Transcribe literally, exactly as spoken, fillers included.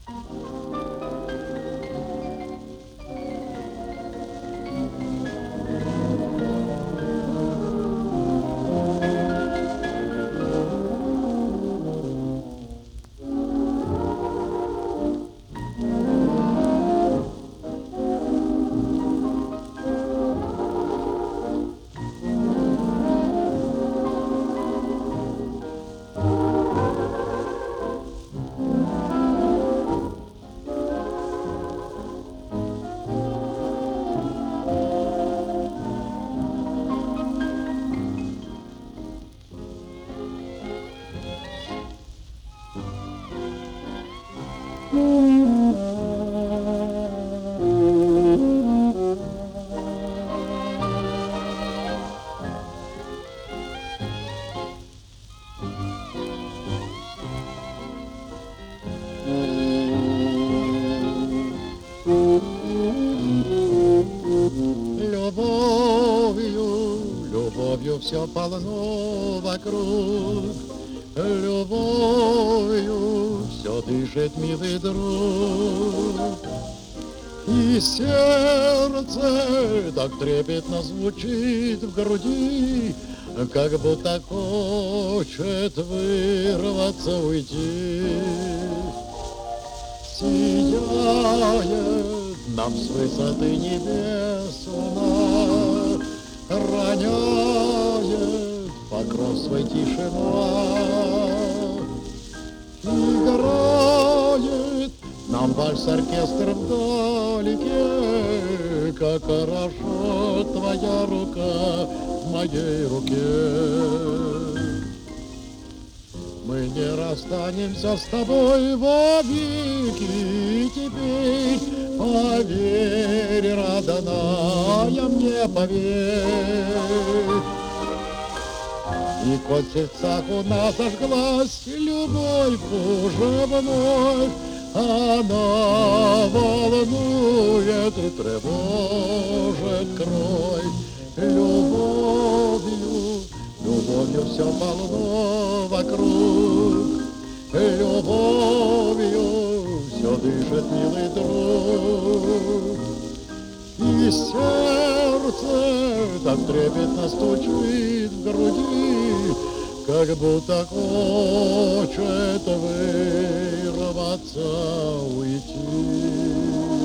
Любовью, любовью все полно вокруг, любовью все дышит, милый друг. И сердце так трепетно звучит в груди, как будто хочет вырваться, уйти. Сияет нам с высоты небес луна, роняет покров свой тишина. Играет нам вальс-оркестр вдалеке, как хорошо твоя рука в моей руке. Мы не расстанемся с тобой вовеки, теперь поверь, родная, мне поверь. И хоть в сердцах у нас зажглась любовь уже вновь, она волнует и тревожит кровь. Любовью, любовью все полно вокруг, любовью все дышит, милый друг. И сердце так трепетно стучит в груди, как будто хочет вырваться, уйти.